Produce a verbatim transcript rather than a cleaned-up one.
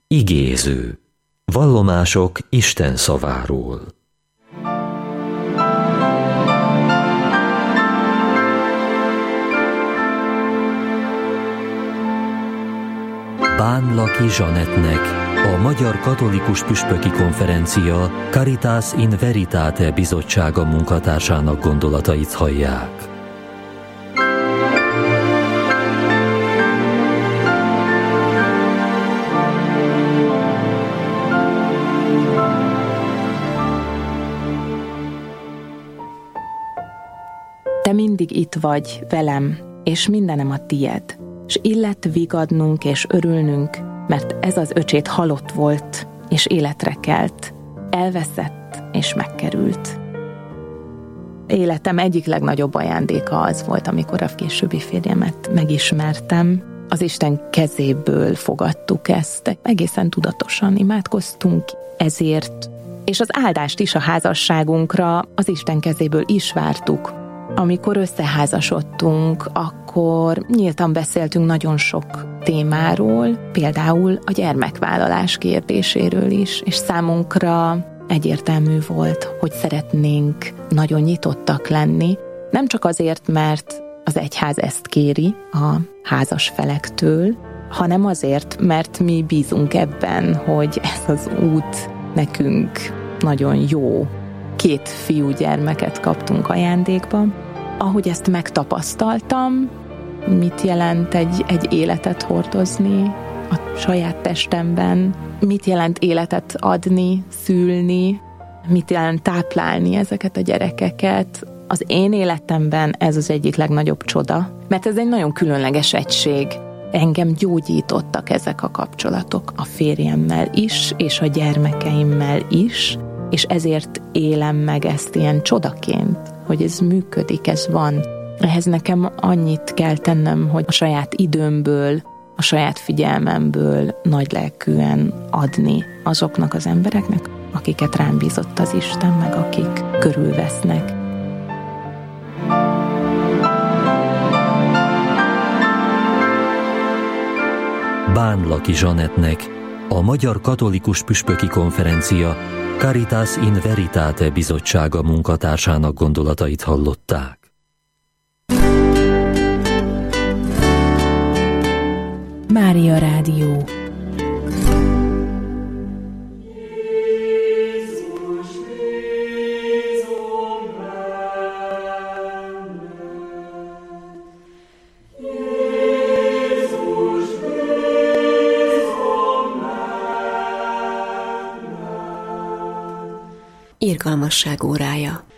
Igéző. Vallomások Isten szaváról. Bánlaki Zsanettnek a Magyar Katolikus Püspöki Konferencia Caritas in Veritate bizottsága munkatársának gondolatait hallják. Te mindig itt vagy velem, és mindenem a tied, s illet vigadnunk és örülnünk, mert ez az öcsét halott volt, és életre kelt, elveszett és megkerült. Életem egyik legnagyobb ajándéka az volt, amikor a későbbi férjemet megismertem. Az Isten kezéből fogadtuk ezt, egészen tudatosan imádkoztunk ezért, és az áldást is a házasságunkra az Isten kezéből is vártuk. Amikor összeházasodtunk, akkor nyíltan beszéltünk nagyon sok témáról, például a gyermekvállalás kérdéséről is, és számunkra egyértelmű volt, hogy szeretnénk nagyon nyitottak lenni, nem csak azért, mert az egyház ezt kéri a házas felektől, hanem azért, mert mi bízunk ebben, hogy ez az út nekünk nagyon jó. Két fiúgyermeket kaptunk ajándékba. Ahogy ezt megtapasztaltam, mit jelent egy, egy életet hordozni a saját testemben, mit jelent életet adni, szülni, mit jelent táplálni ezeket a gyerekeket. Az én életemben ez az egyik legnagyobb csoda, mert ez egy nagyon különleges egység. Engem gyógyítottak ezek a kapcsolatok a férjemmel is, és a gyermekeimmel is, és ezért élem meg ezt ilyen csodaként, hogy ez működik, ez van. Ehhez nekem annyit kell tennem, hogy a saját időmből, a saját figyelmemből nagylelkűen adni azoknak az embereknek, akiket rám bízott az Isten, meg akik körülvesznek. Bánlaki Zsanettnek a Magyar Katolikus Püspöki Konferencia Caritas in Veritate bizottsága munkatársának gondolatait hallották. Mária Rádió. Irgalmasság órája.